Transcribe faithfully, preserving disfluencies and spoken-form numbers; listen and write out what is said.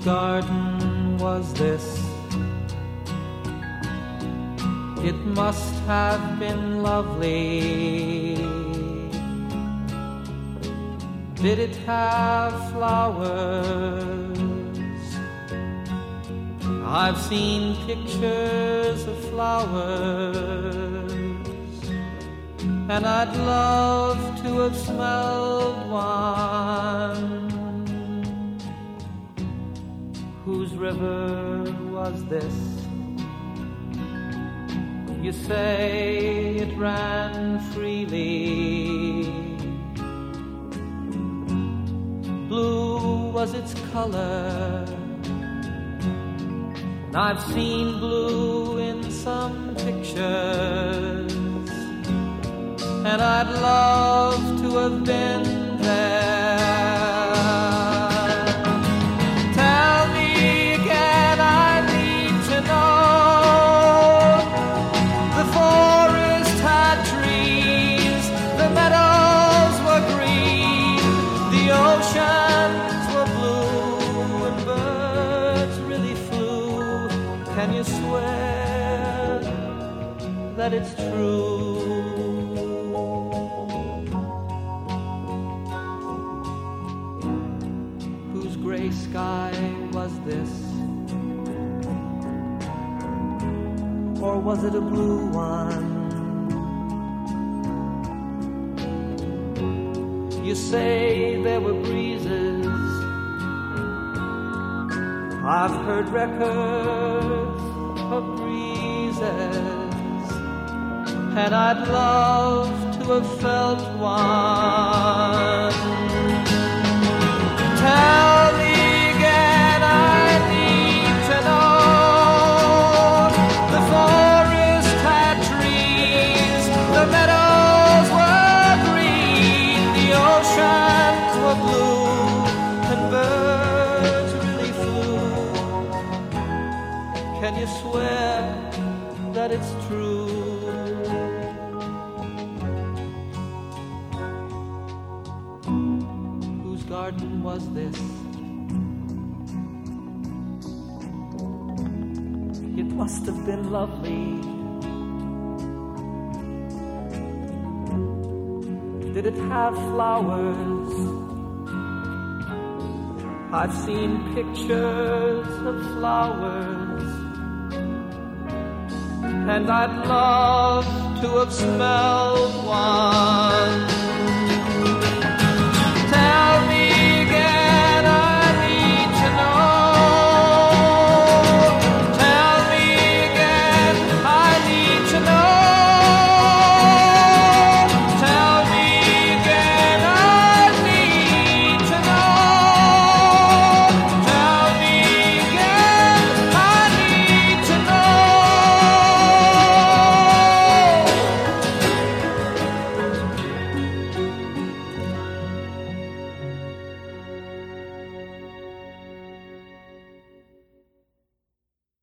garden was this? It must have been lovely. Did it have flowers? I've seen pictures of flowers, and I'd love to have smelled one. Whose river was this? You say it ran freely. Blue was its color. I've seen blue in some pictures, and I'd love to have been there. Tell me again, I need to know. The forest had trees, the meadows were green, the oceans were blue, and birds really flew. Can you swear that it's true? Gray sky was this? Or was it a blue one? You say there were breezes. I've heard records of breezes, and I'd love to have felt one. Tell me again, I need to know. The forest had trees, the meadows were green, the oceans were blue, and birds really flew. Can you swear that it's true? Garden was this? It must have been lovely. Did it have flowers? I've seen pictures of flowers, and I'd love to have smelled one.